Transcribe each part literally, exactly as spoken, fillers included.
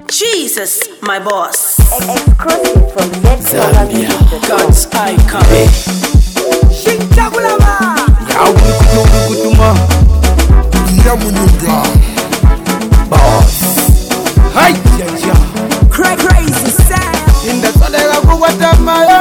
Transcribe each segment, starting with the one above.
Jesus, my boss. Exclusive from Zambia, God's icon. Shintagulama. Yaukutuma. Yamunuga. Boss. Hi, Jaja. Cray crazy sound. Indasolega kuwatamayo.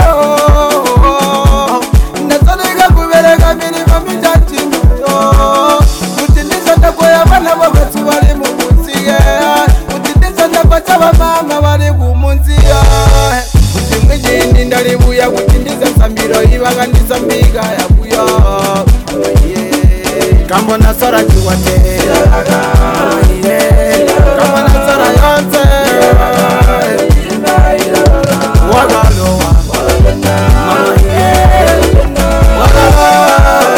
Indasolega kubereka mirimo mitatiyo. Kutiniza takoya bana bagazi bari mu munsiye. Kutiniza takoya bamama bari ku munsiye. Kutimwe jindi ndaribuya kutiniza sambiro ibaganiza mbiga ya buya. Kambo nasara chiwate. Kambo nasara yonse. Wagalowa. Mama yeah. Wagalowa.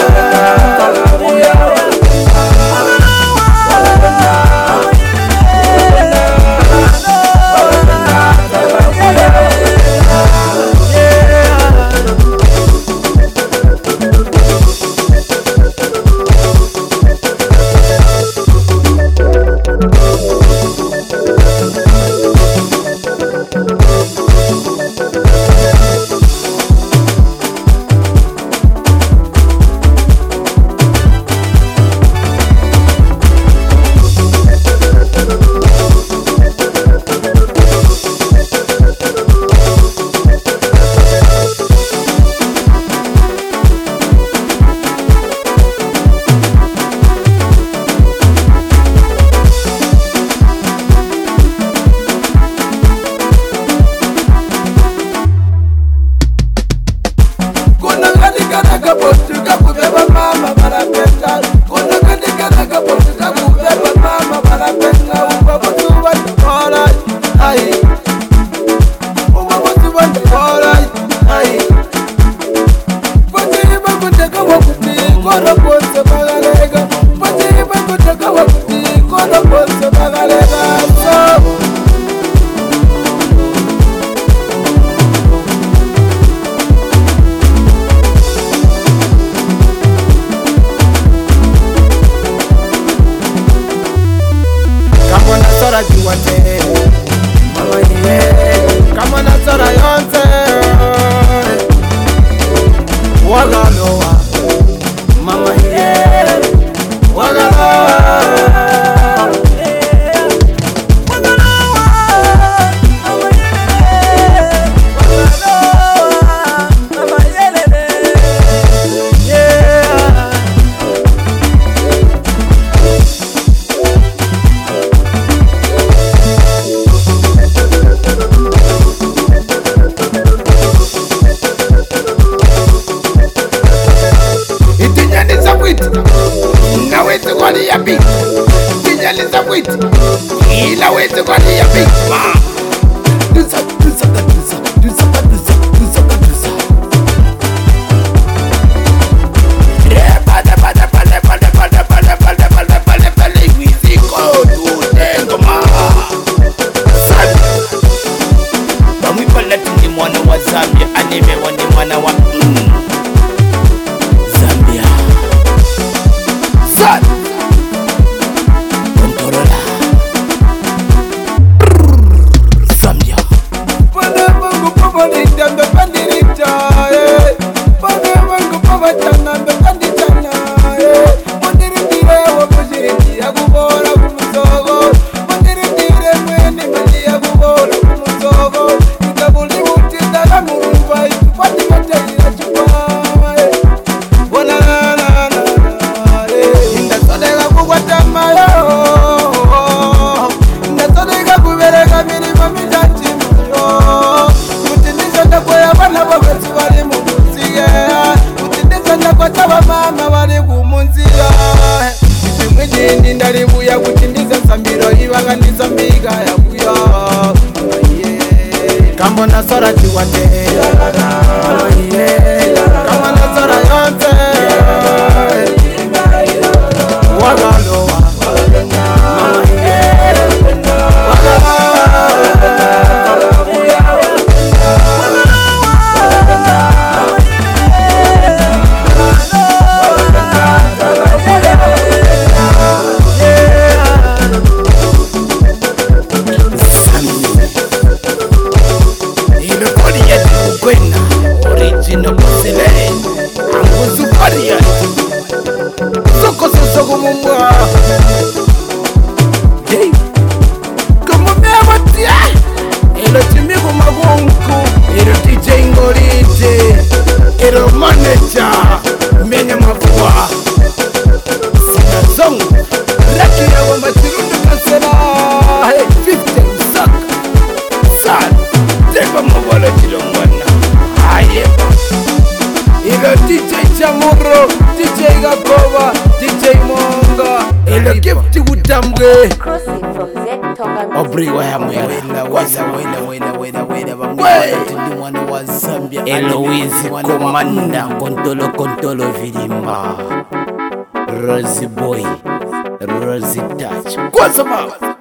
Kambo nasara chiwate. Kambo nasara yonse. Wagalowa. Mama yeah. tambwe Exclusive from Z Tonga Music. Obri wa ya mwela Weza wena wena wena wena bamwe ndi mwana wa Zambia Eloise Komanda Kontolo Kontolo Vilimba Rosie Boy Rosie Touch Kwaza baba